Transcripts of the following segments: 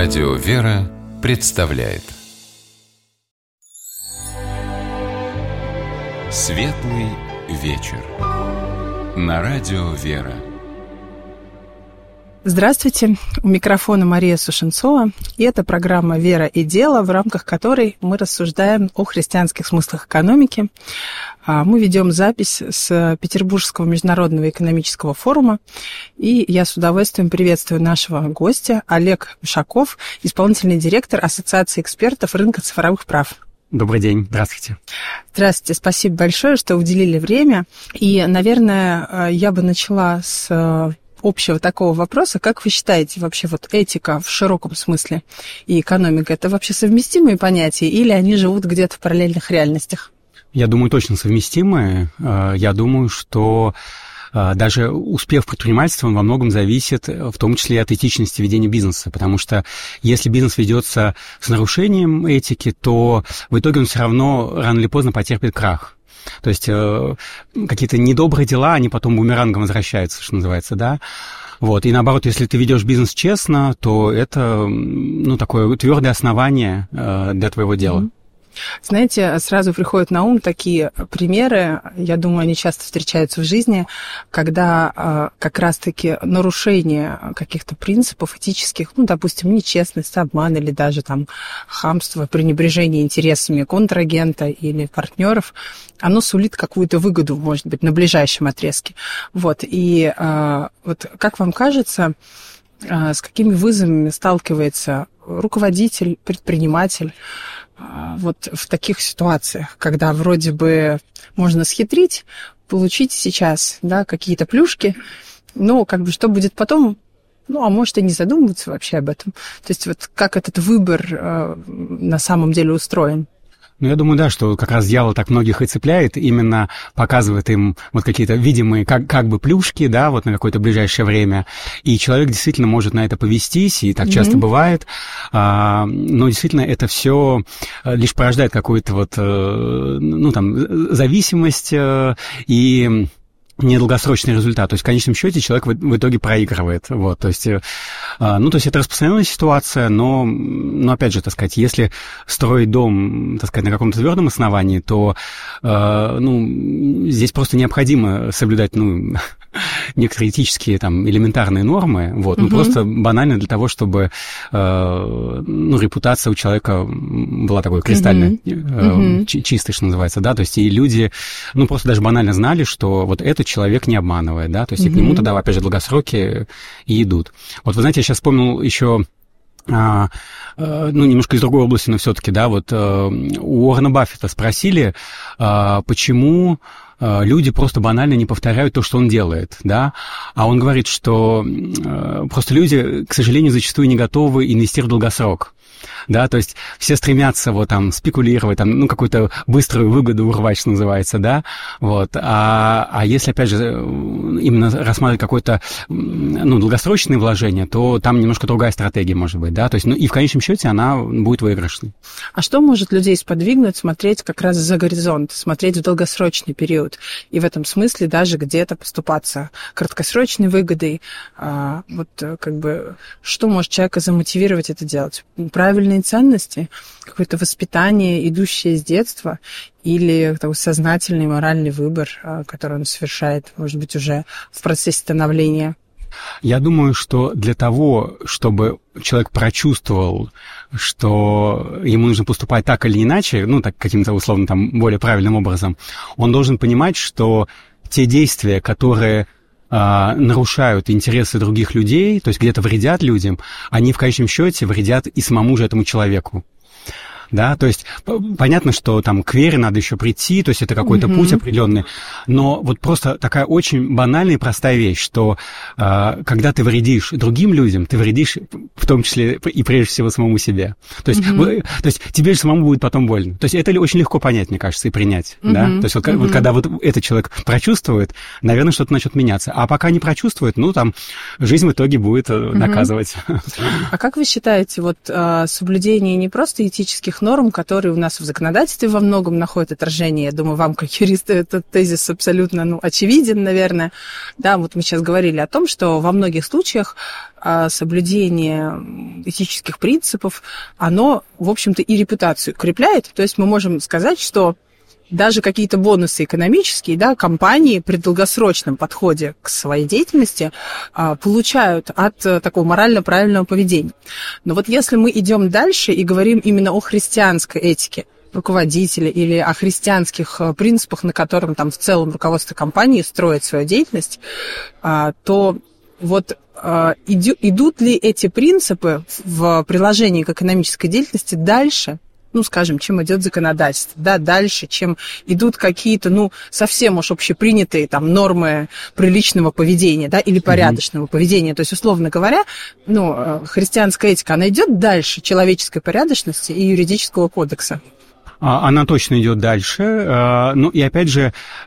Радио «Вера» представляет Светлый вечер на Радио «Вера». Здравствуйте, у микрофона Мария Сушенцова, и это программа «Вера и дело», в рамках которой мы рассуждаем о христианских смыслах экономики. Мы ведем запись с Петербургского международного экономического форума, и я с удовольствием приветствую нашего гостя Олег Ушаков, исполнительный директор Ассоциации экспертов рынка цифровых прав. Добрый день, здравствуйте. Здравствуйте, спасибо большое, что уделили время. И, наверное, я бы начала с общего такого вопроса. Как вы считаете, вообще вот этика в широком смысле и экономика – это вообще совместимые понятия, или они живут где-то в параллельных реальностях? Я думаю, точно совместимые. Я думаю, что даже успех предпринимательства во многом зависит, в том числе и от этичности ведения бизнеса, потому что если бизнес ведется с нарушением этики, то в итоге он все равно рано или поздно потерпит крах. То есть какие-то недобрые дела, они потом бумерангом возвращаются, что называется, да. Вот. И наоборот, если ты ведешь бизнес честно, то это, такое твердое основание для твоего дела. Знаете, сразу приходят на ум такие примеры, я думаю, они часто встречаются в жизни, когда как раз-таки нарушение каких-то принципов этических, допустим, нечестность, обман или даже там хамство, пренебрежение интересами контрагента или партнеров, оно сулит какую-то выгоду, может быть, на ближайшем отрезке. Вот. И вот как вам кажется, с какими вызовами сталкивается руководитель, предприниматель вот в таких ситуациях, когда вроде бы можно схитрить, получить сейчас, какие-то плюшки, но что будет потом, а может и не задумываться вообще об этом. То есть вот как этот выбор на самом деле устроен? Я думаю, да, что как раз дьявол так многих и цепляет, именно показывает им вот какие-то видимые как бы плюшки, вот на какое-то ближайшее время, и человек действительно может на это повестись, и так часто бывает, но действительно это все лишь порождает какую-то зависимость и недолгосрочный результат. То есть в конечном счете человек в итоге проигрывает. Вот. То есть это распространенная ситуация, но опять же, если строить дом, на каком-то твердом основании, то здесь просто необходимо соблюдать, некоторые этические элементарные нормы, просто банально для того, чтобы репутация у человека была такой кристально чистой, что называется, то есть и люди, просто даже банально знали, что вот этот человек не обманывает, то есть и к нему тогда, опять же, долгосроки и идут. Вот вы знаете, я сейчас вспомнил еще немножко из другой области, но все-таки, у Уоррена Баффета спросили, почему люди просто банально не повторяют то, что он делает, а он говорит, что просто люди, к сожалению, зачастую не готовы инвестировать в долгосрок. То есть все стремятся спекулировать, какую-то быструю выгоду урвать, что называется, а если, опять же, именно рассматривать какое-то, долгосрочное вложение, то там немножко другая стратегия может быть, то есть, и в конечном счете она будет выигрышной. А что может людей сподвигнуть смотреть как раз за горизонт, смотреть в долгосрочный период, и в этом смысле даже где-то поступаться краткосрочной выгодой, что может человека замотивировать это делать? Правильные ценности, какое-то воспитание, идущее с детства, или такой сознательный моральный выбор, который он совершает, может быть, уже в процессе становления? Я думаю, что для того, чтобы человек прочувствовал, что ему нужно поступать так или иначе, так каким-то условно более правильным образом, он должен понимать, что те действия, которые нарушают интересы других людей, то есть где-то вредят людям, они в конечном счете вредят и самому же этому человеку. То есть понятно, что к вере надо еще прийти, то есть это какой-то путь определенный, но вот просто такая очень банальная и простая вещь, что когда ты вредишь другим людям, ты вредишь в том числе и прежде всего самому себе. То есть, то есть тебе же самому будет потом больно. То есть это очень легко понять, мне кажется, и принять. То есть вот когда этот человек прочувствует, наверное, что-то начнет меняться. А пока не прочувствует, жизнь в итоге будет наказывать. А как вы считаете, соблюдение не просто этических этических норм, которые у нас в законодательстве во многом находят отражение. Я думаю, вам, как юристу, этот тезис абсолютно очевиден, наверное. Да, вот мы сейчас говорили о том, что во многих случаях соблюдение этических принципов, оно, в общем-то, и репутацию укрепляет. То есть мы можем сказать, что даже какие-то бонусы экономические, да, компании при долгосрочном подходе к своей деятельности получают от такого морально правильного поведения. Но вот если мы идем дальше и говорим именно о христианской этике руководителя или о христианских принципах, на котором там в целом руководство компании строит свою деятельность, то вот идут ли эти принципы в приложении к экономической деятельности дальше, скажем, чем идет законодательство, да, дальше, чем идут какие-то, совсем уж общепринятые там нормы приличного поведения, да, или порядочного поведения. То есть, условно говоря, христианская этика, она идет дальше человеческой порядочности и юридического кодекса. Она точно идет дальше, и опять же,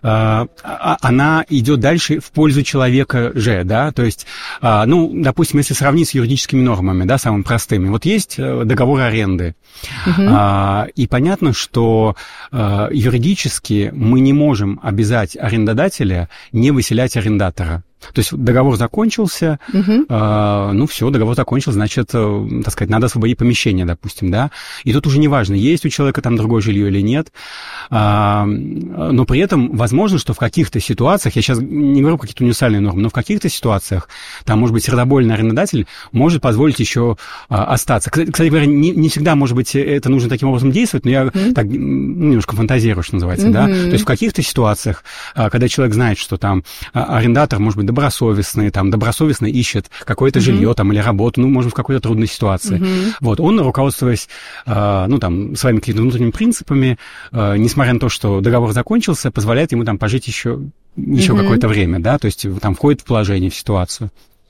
она идет дальше в пользу человека же, да, то есть, допустим, если сравнить с юридическими нормами, да, самыми простыми, вот есть договор аренды, и понятно, что юридически мы не можем обязать арендодателя не выселять арендатора. То есть договор закончился, все, договор закончился, значит, так сказать, надо освободить помещение, допустим, да, и тут уже не важно, есть у человека там другое жилье или нет, но при этом возможно, что в каких-то ситуациях, я сейчас не говорю какие-то универсальные нормы, но в каких-то ситуациях, там, может быть, сердобольный арендодатель может позволить еще остаться. Кстати говоря, не всегда, может быть, это нужно таким образом действовать, но я так немножко фантазирую, что называется, да, то есть в каких-то ситуациях, когда человек знает, что там арендатор, может быть, добросовестно ищет какое-то жилье там или работу, может, в какой-то трудной ситуации. Вот, он, руководствуясь, своими какими-то внутренними принципами, несмотря на то, что договор закончился, позволяет ему там пожить еще какое-то время, да, то есть там входит в положение, в ситуацию.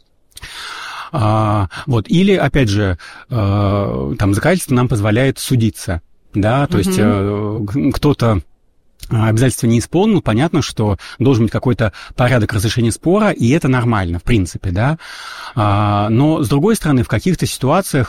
Или, опять же, законодательство нам позволяет судиться, да, то есть кто-то обязательства не исполнил, понятно, что должен быть какой-то порядок разрешения спора, и это нормально, в принципе, да. Но, с другой стороны, в каких-то ситуациях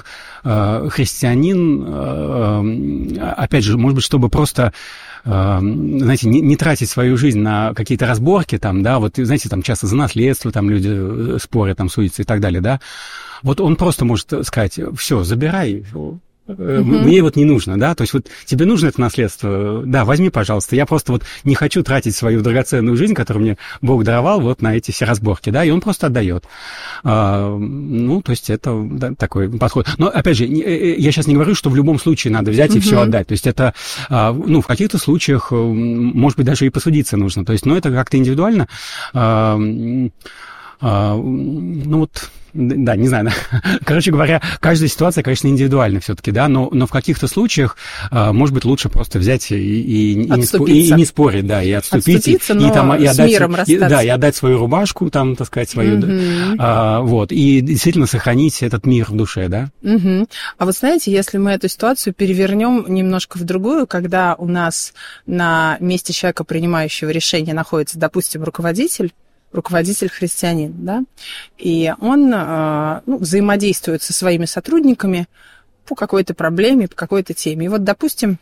христианин, опять же, может быть, чтобы просто, знаете, не тратить свою жизнь на какие-то разборки, там, да, вот, знаете, там часто за наследство там люди спорят, там, судятся и так далее, да. Вот он просто может сказать: все, забирай, мне вот не нужно, да, то есть вот тебе нужно это наследство, да, возьми, пожалуйста, я просто не хочу тратить свою драгоценную жизнь, которую мне Бог даровал, на эти все разборки, да, и он просто отдает. То есть это такой подход. Но, опять же, я сейчас не говорю, что в любом случае надо взять и все отдать, то есть это, в каких-то случаях, может быть, даже и посудиться нужно, то есть, это как-то индивидуально, да, не знаю. Короче говоря, каждая ситуация, конечно, индивидуальна все-таки, да, но в каких-то случаях, может быть, лучше просто взять и не спорить, да, и отступить, и отдать свою рубашку, там, так сказать, свою, и действительно сохранить этот мир в душе, да. А вот знаете, если мы эту ситуацию перевернем немножко в другую, когда у нас на месте человека, принимающего решение, находится, допустим, руководитель христианин, да, и он взаимодействует со своими сотрудниками по какой-то проблеме, по какой-то теме. И вот, допустим,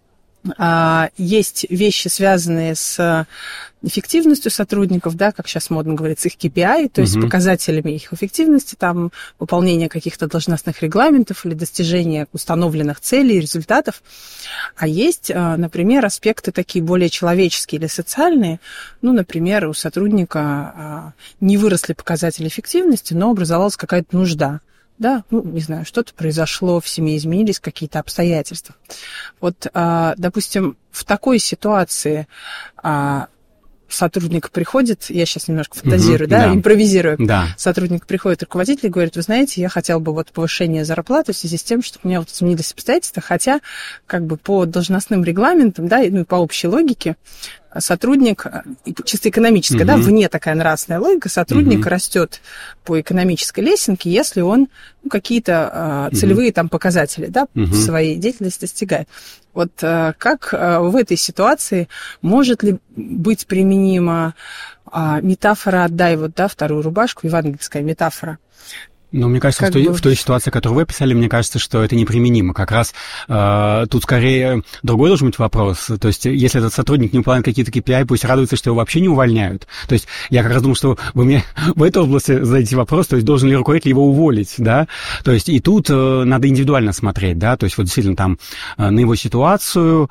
есть вещи, связанные с эффективностью сотрудников, да, как сейчас модно говорить, с их KPI, то есть показателями их эффективности, там, выполнения каких-то должностных регламентов или достижения установленных целей, результатов. А есть, например, аспекты такие более человеческие или социальные. Например, у сотрудника не выросли показатели эффективности, но образовалась какая-то нужда. Да, не знаю, что-то произошло, в семье изменились какие-то обстоятельства. Вот, допустим, в такой ситуации сотрудник приходит, я сейчас немножко фантазирую, импровизирую. Да. Сотрудник приходит, руководитель, и говорит: вы знаете, я хотел бы повышение зарплаты в связи с тем, что у меня изменились обстоятельства, хотя по должностным регламентам, да, и по общей логике, сотрудник, чисто экономическая, да, вне такая нравственная логика, сотрудник растет по экономической лесенке, если он какие-то целевые там показатели, да, в своей деятельности достигает. Вот как в этой ситуации может ли быть применима метафора «отдай вторую рубашку», евангельская метафора? Ну, мне кажется, в той ситуации, которую вы описали, мне кажется, что это неприменимо. Как раз тут скорее другой должен быть вопрос. То есть, если этот сотрудник не выполняет какие-то KPI, пусть радуется, что его вообще не увольняют. То есть, я как раз думаю, что вы мне в этой области задаете вопрос, то есть, должен ли руководитель его уволить, да? То есть, и тут надо индивидуально смотреть, да? То есть, вот действительно там на его ситуацию,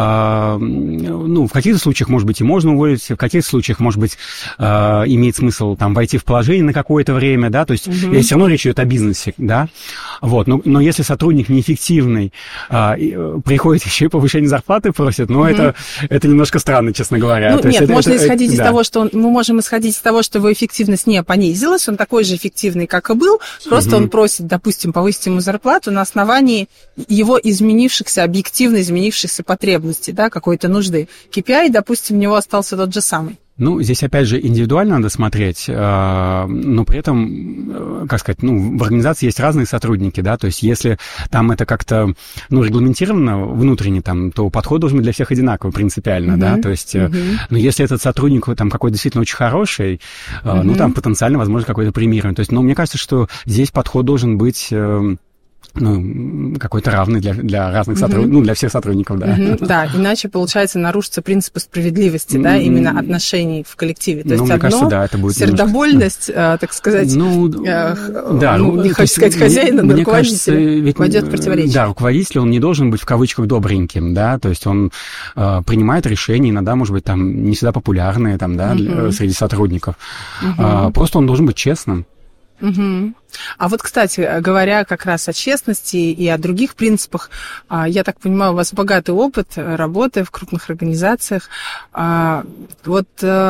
ну, в каких-то случаях, может быть, и можно уволить, в каких-то случаях, может быть, имеет смысл там войти в положение на какое-то время, да? То есть, я все равно речь идет о бизнесе, да, вот, но если сотрудник неэффективный, приходит еще и повышение зарплаты просит, ну, это немножко странно, честно говоря. Ну, нет, можно исходить из того, что мы можем исходить из того, что его эффективность не понизилась, он такой же эффективный, как и был, просто он просит, допустим, повысить ему зарплату на основании его объективно изменившихся потребностей, да, какой-то нужды. KPI, допустим, у него остался тот же самый. Ну, здесь, опять же, индивидуально надо смотреть, но при этом, как сказать, ну, в организации есть разные сотрудники, да, то есть если там это как-то, ну, регламентировано внутренне, там, то подход должен быть для всех одинаковый принципиально, да, то есть, ну, если этот сотрудник там какой-то действительно очень хороший, ну, там потенциально, возможно, какой-то премирование, то есть, ну, мне кажется, что здесь подход должен быть... ну, какой-то равный для разных сотрудников, ну, для всех сотрудников, да. Да, иначе, получается, нарушатся принципы справедливости, да, именно отношений в коллективе. То есть мне кажется, да, это будет сердобольность, так сказать, не хочу сказать хозяина, но руководителя пойдет в противоречие. Да, руководитель, он не должен быть в кавычках добреньким, да, то есть он принимает решения, иногда, может быть, там, не всегда популярные, там, да, среди сотрудников. Просто он должен быть честным. А вот, кстати, говоря как раз о честности и о других принципах, я так понимаю, у вас богатый опыт работы в крупных организациях. Вот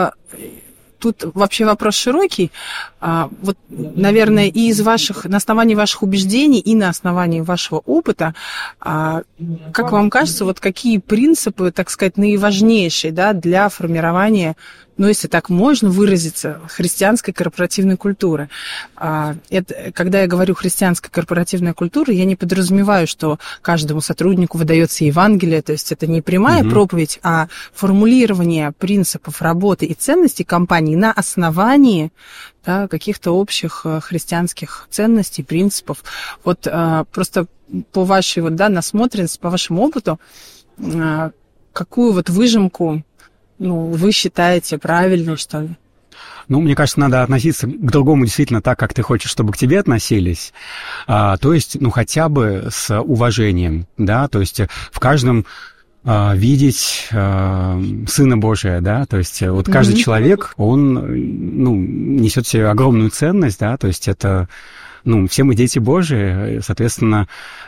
тут вообще вопрос широкий. Вот, наверное, и на основании ваших убеждений, и на основании вашего опыта, как вам кажется, вот какие принципы, так сказать, наиважнейшие, да, для формирования, ну, если так можно выразиться, христианской корпоративной культуры? Когда я говорю христианская корпоративная культура, я не подразумеваю, что каждому сотруднику выдается Евангелие, то есть это не прямая проповедь, а формулирование принципов работы и ценностей компании на основании, да, каких-то общих христианских ценностей, принципов. Вот просто по вашей вот, да, насмотренности, по вашему опыту, какую вот выжимку, ну, вы считаете правильной, что ли? Ну, мне кажется, надо относиться к другому действительно так, как ты хочешь, чтобы к тебе относились. То есть, ну, хотя бы с уважением, да, то есть в каждом видеть Сына Божия, да, то есть вот каждый человек, он, ну, несет в себе огромную ценность, да, то есть это... Ну, все мы дети Божии, соответственно,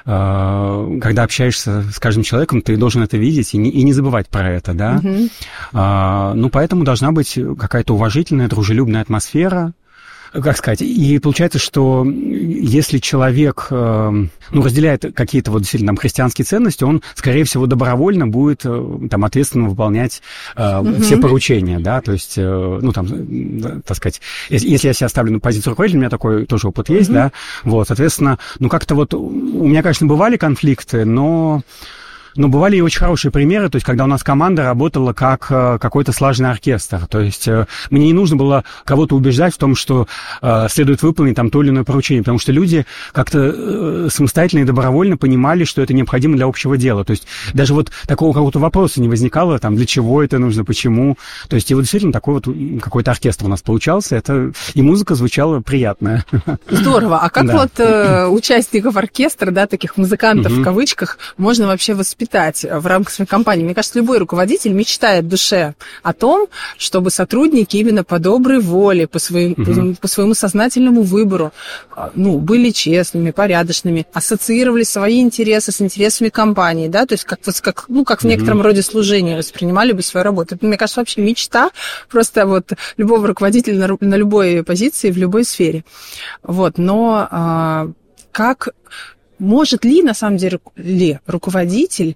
когда общаешься с каждым человеком, ты должен это видеть и не забывать про это, да. Ну, поэтому должна быть какая-то уважительная, дружелюбная атмосфера, как сказать, и получается, что если человек, ну, разделяет какие-то вот действительно там христианские ценности, он, скорее всего, добровольно будет там ответственно выполнять все поручения, да, то есть, ну, там, так сказать, если я себя ставлю на позицию руководителя, у меня такой тоже опыт есть, да, вот, соответственно, ну, как-то вот у меня, конечно, бывали конфликты, но бывали и очень хорошие примеры, то есть когда у нас команда работала как какой-то слаженный оркестр, то есть мне не нужно было кого-то убеждать в том, что следует выполнить там то или иное поручение, потому что люди как-то самостоятельно и добровольно понимали, что это необходимо для общего дела, то есть даже вот такого какого-то вопроса не возникало, там, для чего это нужно, почему, то есть и вот действительно такой вот какой-то оркестр у нас получался, это и музыка звучала приятная. Здорово, а как вот участников оркестра, да, таких музыкантов в кавычках, можно вообще воспитать в рамках своей компании? Мне кажется, любой руководитель мечтает в душе о том, чтобы сотрудники именно по доброй воле, по своему сознательному выбору, ну, были честными, порядочными, ассоциировали свои интересы с интересами компании, да, то есть как в некотором роде служения воспринимали бы свою работу. Это, мне кажется, вообще мечта просто вот любого руководителя на любой позиции, в любой сфере. Вот, но как... Может ли, на самом деле, руководитель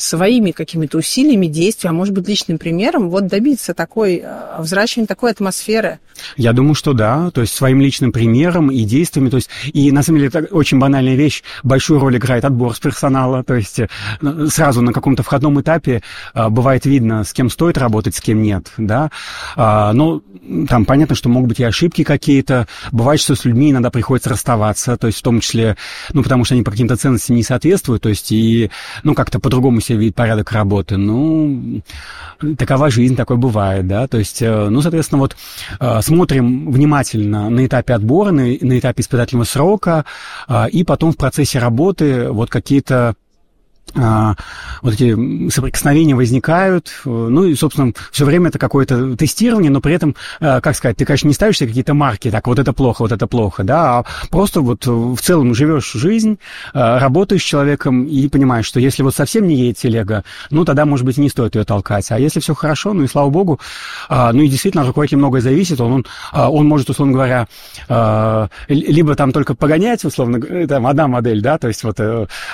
своими какими-то усилиями, действиями, а может быть, личным примером вот добиться такой, взращивания такой атмосферы? Я думаю, что да, то есть своим личным примером и действиями, то есть, и на самом деле это очень банальная вещь, большую роль играет отбор с персонала, то есть сразу на каком-то входном этапе бывает видно, с кем стоит работать, с кем нет, да, но там понятно, что могут быть и ошибки какие-то, бывает, что с людьми иногда приходится расставаться, то есть в том числе, ну, потому что они по каким-то ценностям не соответствуют, то есть и, ну, как-то по-другому себе видят порядок работы, ну, такова жизнь, такое бывает, да, то есть, ну, соответственно, вот смотрим внимательно на этапе отбора, на этапе испытательного срока, и потом в процессе работы вот какие-то вот эти соприкосновения возникают, ну и, собственно, все время это какое-то тестирование, но при этом, как сказать, ты, конечно, не ставишь себе какие-то марки, так, вот это плохо, да, а просто вот в целом живешь жизнь, работаешь с человеком и понимаешь, что если вот совсем не едет телега, ну, тогда, может быть, не стоит ее толкать, а если все хорошо, ну и слава богу, ну и действительно от руководителя многое зависит, он может, условно говоря, либо там только погонять, условно, там одна модель, да, то есть вот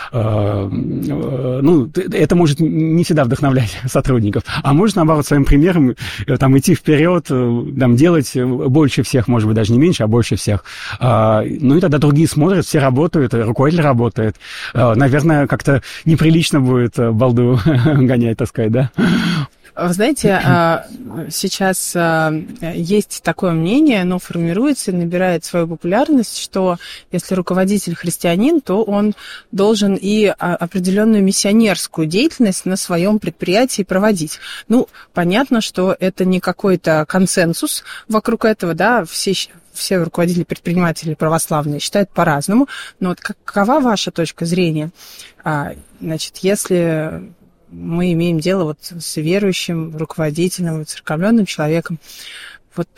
ну, это может не всегда вдохновлять сотрудников, а может, наоборот, своим примером там идти вперед, там, делать больше всех, может быть, даже не меньше, а больше всех. Ну, и тогда другие смотрят, все работают, руководитель работает. Наверное, как-то неприлично будет балду гонять, так сказать, да? Вы знаете, сейчас есть такое мнение, оно формируется и набирает свою популярность, что если руководитель христианин, то он должен и определенную миссионерскую деятельность на своем предприятии проводить. Ну, понятно, что это не какой-то консенсус вокруг этого, да, все руководители, предприниматели православные считают по-разному, но вот какова ваша точка зрения? Значит, если мы имеем дело вот с верующим руководителем, церковленным человеком, вот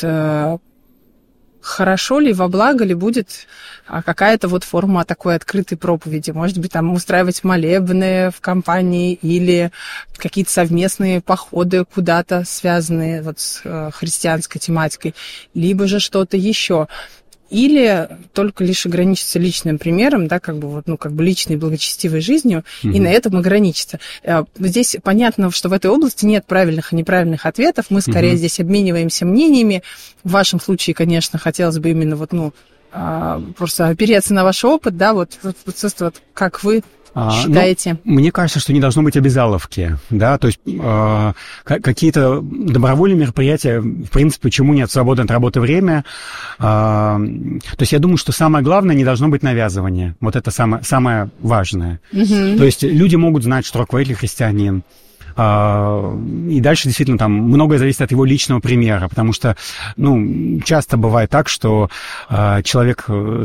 хорошо ли, во благо ли будет какая-то вот форма такой открытой проповеди? Может быть, там устраивать молебны в компании или какие-то совместные походы куда-то, связанные вот с христианской тематикой, либо же что-то еще. Или только лишь ограничиться личным примером, да, как бы вот, ну, как бы личной благочестивой жизнью, и на этом ограничиться. Здесь понятно, что в этой области нет правильных и неправильных ответов. Мы скорее здесь обмениваемся мнениями. В вашем случае, конечно, хотелось бы именно вот, ну, просто опереться на ваш опыт, да, вот как вы считаете? Ну, мне кажется, что не должно быть обязаловки, да, то есть какие-то добровольные мероприятия, в принципе, почему нет, свободное от работы время, то есть я думаю, что самое главное, не должно быть навязывания, вот это самое важное. То есть люди могут знать, что руководитель христианин, и дальше действительно там многое зависит от его личного примера, потому что, ну, часто бывает так, что человек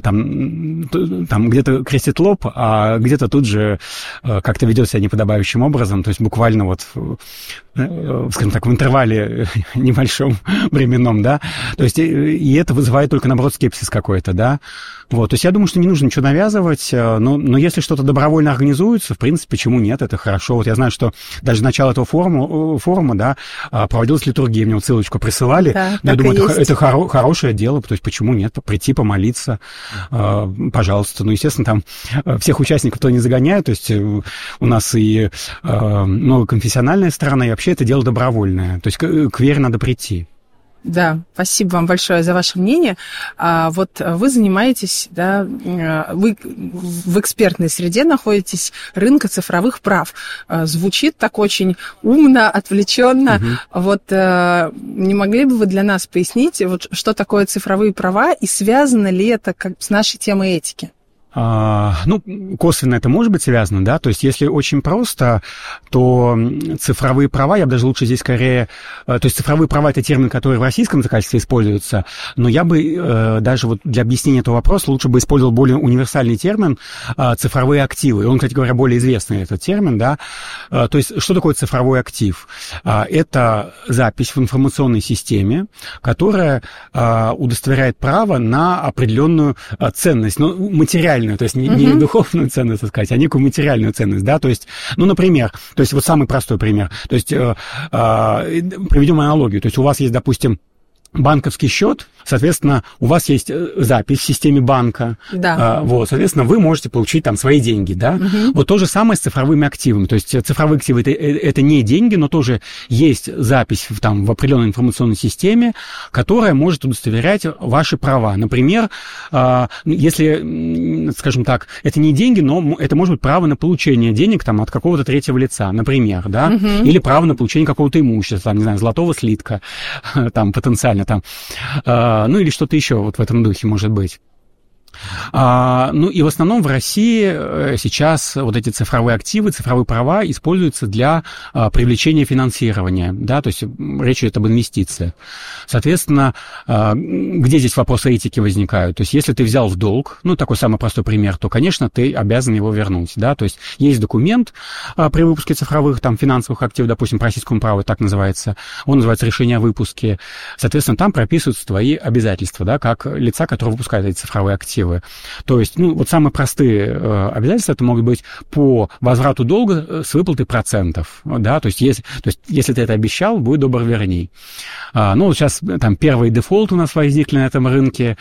там где-то крестит лоб, а где-то тут же как-то ведет себя неподобающим образом, то есть буквально вот, скажем так, в интервале небольшом временном, да, то есть и это вызывает только, наоборот, скепсис какой-то, да. Вот, то есть я думаю, что не нужно ничего навязывать, но если что-то добровольно организуется, в принципе, почему нет, это хорошо. Вот я знаю, что даже начало этого форума, да, проводилась литургия, мне вот ссылочку присылали, да, я думаю, это хорошее дело, то есть почему нет, прийти помолиться, пожалуйста. Ну, естественно, там всех участников то не загоняют, то есть у нас и конфессиональная сторона, и вообще это дело добровольное, то есть к вере надо прийти. Да, спасибо вам большое за ваше мнение. Вот вы занимаетесь, да, вы в экспертной среде находитесь, рынка цифровых прав. Звучит так очень умно, отвлеченно. Вот не могли бы вы для нас пояснить, вот, что такое цифровые права и связано ли это с нашей темой этики? Ну, косвенно это может быть связано, да, то есть если очень просто, то цифровые права, я бы даже лучше здесь скорее, то есть цифровые права — это термин, который в российском законодательстве используется, но я бы даже вот для объяснения этого вопроса лучше бы использовал более универсальный термин цифровые активы, он, кстати говоря, более известный этот термин, да, то есть что такое цифровой актив? Это запись в информационной системе, которая удостоверяет право на определенную ценность, ну, материальную, то есть не духовную ценность, так сказать, а некую материальную ценность, да, то есть, ну, например, то есть вот самый простой пример, то есть приведем аналогию, то есть у вас есть, допустим, банковский счет, соответственно, у вас есть запись в системе банка, да. Вот, соответственно, вы можете получить там свои деньги, да. Вот то же самое с цифровыми активами, то есть цифровые активы это не деньги, но тоже есть запись в определенной информационной системе, которая может удостоверять ваши права. Например, если, скажем так, это не деньги, но это может быть право на получение денег там от какого-то третьего лица, например, да, или право на получение какого-то имущества, там, не знаю, золотого слитка, там, потенциально там, ну или что-то еще вот в этом духе может быть. Ну и в основном в России сейчас вот эти цифровые активы, цифровые права используются для привлечения финансирования, да, то есть речь идет об инвестициях. Соответственно, где здесь вопросы этики возникают? То есть если ты взял в долг, ну такой самый простой пример, то, конечно, ты обязан его вернуть, да, то есть есть документ при выпуске цифровых там финансовых активов, допустим, по российскому праву так называется, он называется решение о выпуске, соответственно, там прописываются твои обязательства, да, как лица, которые выпускают эти цифровые активы. То есть, ну, вот самые простые обязательства, это могут быть по возврату долга с выплатой процентов, да, то есть, если ты это обещал, будь добр, верни. Ну, вот сейчас там первые дефолты у нас возникли на этом рынке,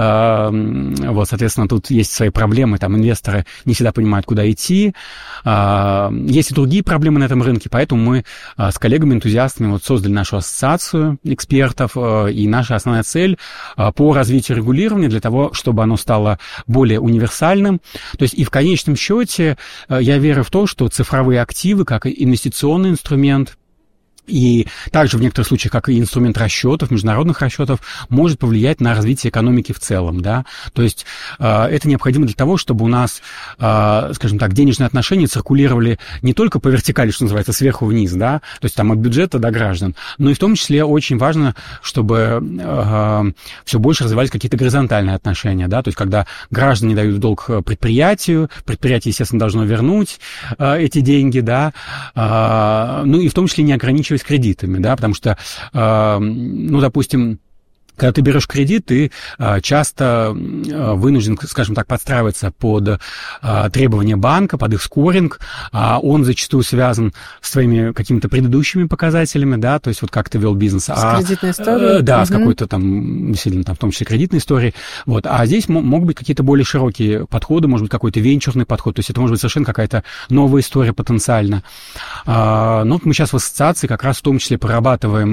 вот, соответственно, тут есть свои проблемы, там инвесторы не всегда понимают, куда идти, есть и другие проблемы на этом рынке, поэтому мы с коллегами-энтузиастами вот создали нашу ассоциацию экспертов, и наша основная цель по развитию регулирования для того, чтобы оно стало более универсальным. То есть и в конечном счете я верю в то, что цифровые активы, как инвестиционный инструмент, и также в некоторых случаях, как и инструмент расчетов, международных расчетов, может повлиять на развитие экономики в целом, да. То есть это необходимо для того, чтобы у нас, скажем так, денежные отношения циркулировали не только по вертикали, что называется, сверху вниз, да, то есть там от бюджета до граждан, но и в том числе очень важно, чтобы все больше развивались какие-то горизонтальные отношения, да, то есть когда граждане дают в долг предприятию, предприятие, естественно, должно вернуть эти деньги, да, ну и в том числе не ограничиваясь кредитами, да, потому что, ну, допустим, когда ты берешь кредит, ты часто вынужден, скажем так, подстраиваться под требования банка, под их скоринг, он зачастую связан с твоими какими-то предыдущими показателями, да, то есть вот как ты вел бизнес. С кредитной историей? Да, с какой-то там, действительно, там, в том числе кредитной историей. Вот. А здесь могут быть какие-то более широкие подходы, может быть, какой-то венчурный подход, то есть это может быть совершенно какая-то новая история потенциально. Но мы сейчас в ассоциации как раз в том числе прорабатываем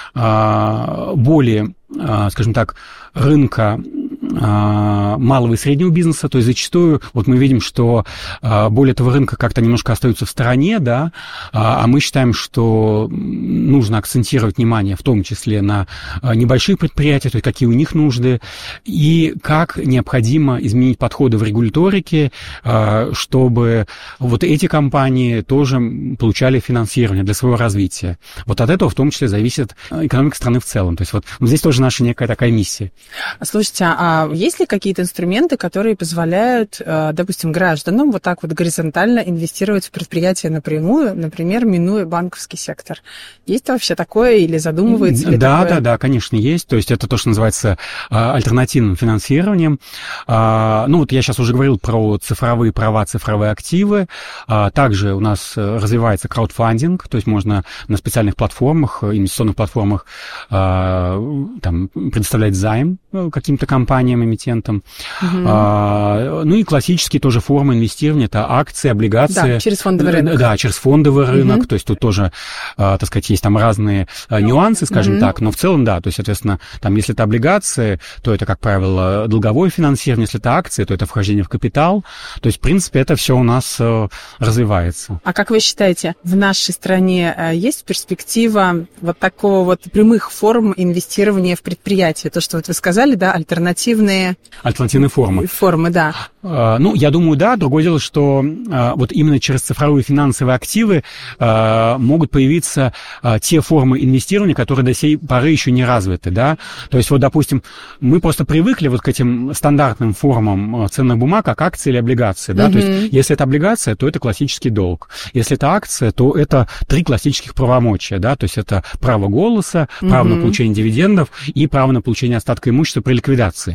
более, скажем так, рынка малого и среднего бизнеса, то есть зачастую вот мы видим, что более этого рынка как-то немножко остаются в стороне, да, а мы считаем, что нужно акцентировать внимание в том числе на небольших предприятиях, то есть какие у них нужды, и как необходимо изменить подходы в регуляторике, чтобы вот эти компании тоже получали финансирование для своего развития. Вот от этого в том числе зависит экономика страны в целом. То есть вот здесь тоже наша некая такая миссия. Слушайте, а есть ли какие-то инструменты, которые позволяют, допустим, гражданам вот так вот горизонтально инвестировать в предприятия напрямую, например, минуя банковский сектор? Есть вообще такое или задумывается ли такое? Да, конечно, есть. То есть это то, что называется альтернативным финансированием. Ну вот я сейчас уже говорил про цифровые права, цифровые активы. Также у нас развивается краудфандинг, то есть можно на специальных платформах, инвестиционных платформах там, предоставлять займ каким-то компаниям, эмитентам. Ну и классические тоже формы инвестирования, это акции, облигации. Да, через фондовый рынок. Да, через фондовый рынок, то есть тут тоже, так сказать, есть там разные нюансы, скажем так, но в целом, да, то есть, соответственно, там, если это облигации, то это, как правило, долговое финансирование, если это акции, то это вхождение в капитал, то есть, в принципе, это все у нас развивается. А как вы считаете, в нашей стране есть перспектива вот такого вот прямых форм инвестирования в предприятия? То, что вот вы сказали, да, альтернативные формы. Формы, да. Ну, я думаю, да. Другое дело, что вот именно через цифровые финансовые активы могут появиться те формы инвестирования, которые до сей поры еще не развиты, да. То есть вот, допустим, мы просто привыкли вот к этим стандартным формам ценных бумаг, как акции или облигации, да. То есть если это облигация, то это классический долг. Если это акция, то это 3 классических правомочия, да. То есть это право голоса, право на получение дивидендов и право на получение остатка имущества при ликвидации.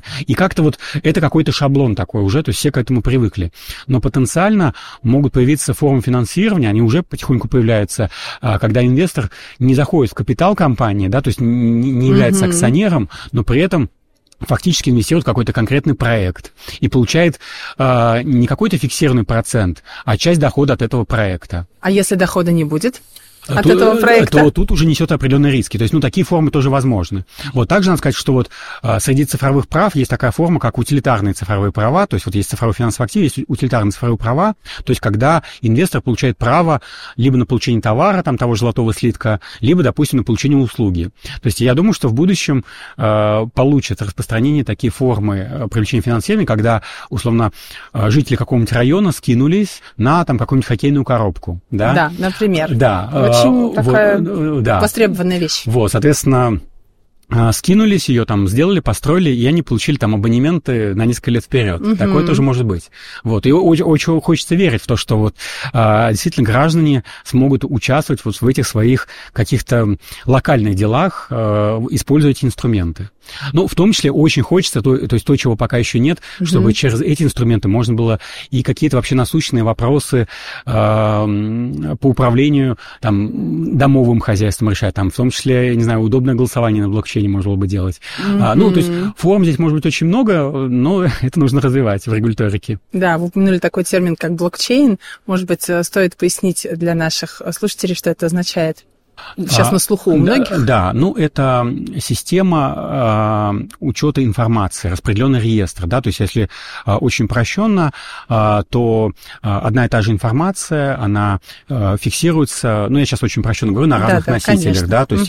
И как-то вот это какой-то шаблон такой уже, то есть все к этому привыкли. Но потенциально могут появиться формы финансирования, они уже потихоньку появляются, когда инвестор не заходит в капитал компании, да, то есть не является акционером, но при этом фактически инвестирует в какой-то конкретный проект и получает не какой-то фиксированный процент, а часть дохода от этого проекта. А если дохода не будет от этого проекта? То тут уже несет определенные риски. То есть, такие формы тоже возможны. Вот также надо сказать, что вот среди цифровых прав есть такая форма, как утилитарные цифровые права. То есть, вот есть цифровой финансовый актив, есть утилитарные цифровые права. То есть, когда инвестор получает право либо на получение товара, там, того же золотого слитка, либо, допустим, на получение услуги. То есть, я думаю, что в будущем получат распространение такие формы привлечения финансирования, когда, условно, жители какого-нибудь района скинулись на, там, какую-нибудь хоккейную коробку. Да, да, например. Да. Очень такая востребованная вещь. Вот, соответственно, скинулись ее, там, сделали, построили, и они получили там абонементы на несколько лет вперед. Такое тоже может быть. Вот, и очень хочется верить в то, что вот действительно граждане смогут участвовать вот в этих своих каких-то локальных делах, используя эти инструменты. Ну, в том числе очень хочется, то есть то, чего пока еще нет, чтобы через эти инструменты можно было и какие-то вообще насущные вопросы по управлению там домовым хозяйством решать, там, в том числе, не знаю, удобное голосование на блокчейне можно было бы делать. То есть форм здесь может быть очень много, но это нужно развивать в регуляторике. Да, вы упомянули такой термин, как блокчейн. Может быть, стоит пояснить для наших слушателей, что это означает? Сейчас на слуху у многих. Да, это система учета информации, распределенный реестр, да, то есть если очень упрощенно, то одна и та же информация, она фиксируется, я сейчас очень упрощенно говорю, на разных носителях, конечно. Да, то есть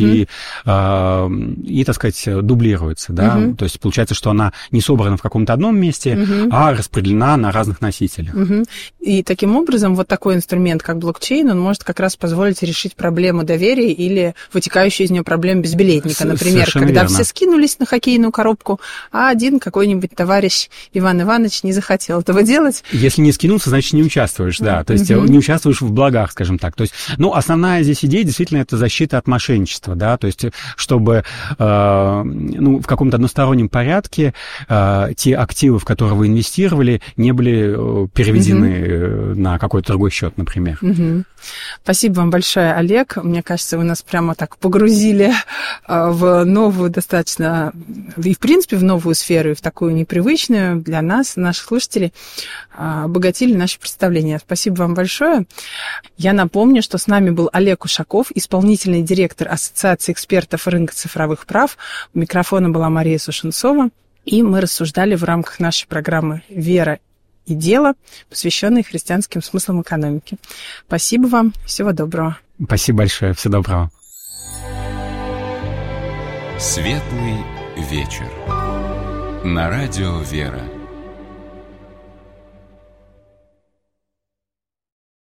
и, так сказать, дублируется, да, то есть получается, что она не собрана в каком-то одном месте, а распределена на разных носителях. И таким образом вот такой инструмент, как блокчейн, он может как раз позволить решить проблему доверия или вытекающую из нее проблему безбилетника. Например, совершенно когда верно. все скинулись на хоккейную коробку, а один какой-нибудь товарищ Иван Иванович не захотел этого делать. Если не скинулся, значит, не участвуешь, да. То есть не участвуешь в благах, скажем так. То есть, основная здесь идея действительно это защита от мошенничества, да, то есть чтобы в каком-то одностороннем порядке те активы, в которые вы инвестировали, не были переведены на какой-то другой счет, например. Спасибо вам большое, Олег. Мне кажется, вы нас прямо так погрузили в новую достаточно, и в принципе в новую сферу, и в такую непривычную для нас, наших слушателей, обогатили наше представление. Спасибо вам большое. Я напомню, что с нами был Олег Ушаков, исполнительный директор Ассоциации экспертов рынка цифровых прав. У микрофона была Мария Сушенцова, и мы рассуждали в рамках нашей программы «Вера и дело», посвященной христианским смыслам экономики. Спасибо вам. Всего доброго. Спасибо большое. Всего доброго. Светлый вечер. На радио «Вера».